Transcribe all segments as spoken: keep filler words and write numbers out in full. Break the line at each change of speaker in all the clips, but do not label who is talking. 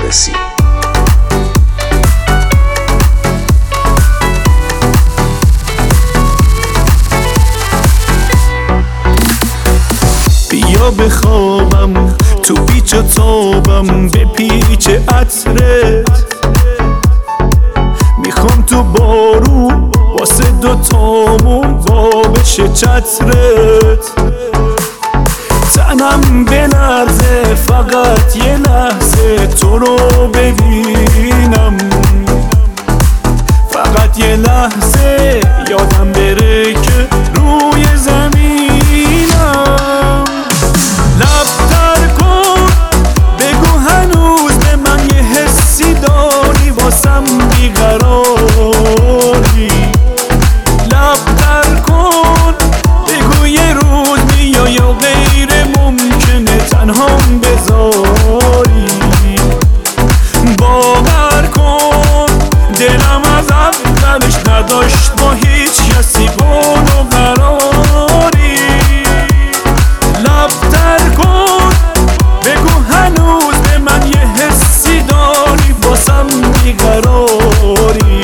فارسی.
بیا بخوابم تو پیچ و تابم به پیچ عطرت، میخوام تو بارو واسه دوتامون بابش چترت. تنم بلرزه فقط یه لحظه تو رو ببینم، فقط یه لحظه یادم بره که روی زمینم. لب‌تر کن بگو هنوز به من یه حسی داری واسم بیقراری. لب‌تر کن بگو یه روز میای یا غیر ممکنه تنهام بذاری. باور کن دلم از اولش نداشت با هیچ کسی قول و قراری. لب‌تر کن بگو هنوز به من یه حسی داری واسم بیقراری.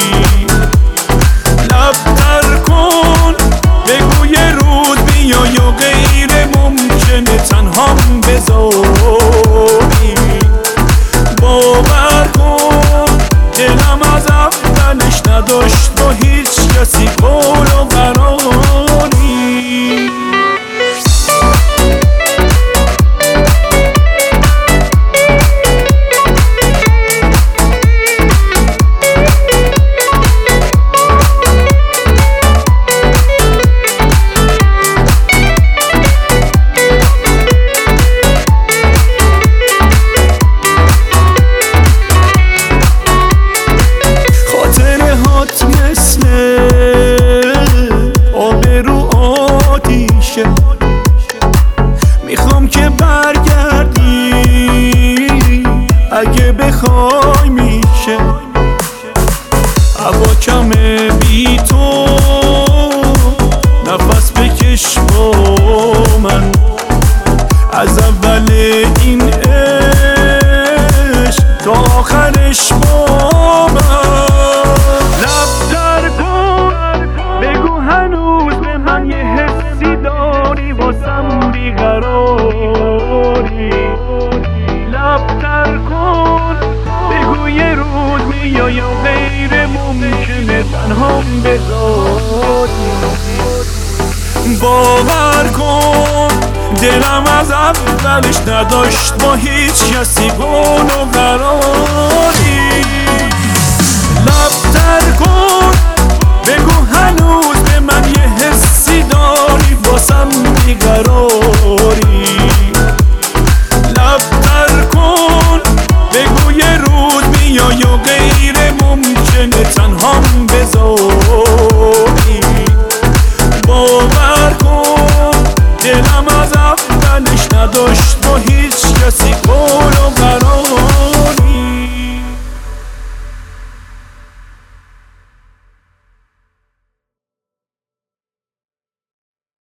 لب‌تر کن بگو یه روز میای یا غیر ممکنه تنهام بذاری. باور کن دلم از اولش نداشت با هیچ کسی قول و قراری. مثل آب رو آتیشه، میخوام که برگردی اگه بخوای میشه. هوا کمه بی تو نفس بکش با من، از اول این عشق تا آخرش با من. لب‌تر کن بگو هنوز به من یه حسی داری واسم بیقراری. لب‌تر کن بگو یه روز میای یا غیر ممکنه تنهام بذاری. باور کن دلم از اولش نداشت با هیچ کسی قول و قراری. لب‌تر کن بگو هنوز به من یه حسی داری واسم بیقراری. لب‌تر کن بگو یه روز میای یا غیر ممکنه تنهام بذاری. باور کن دلم از اولش نداشت با هیچ کسی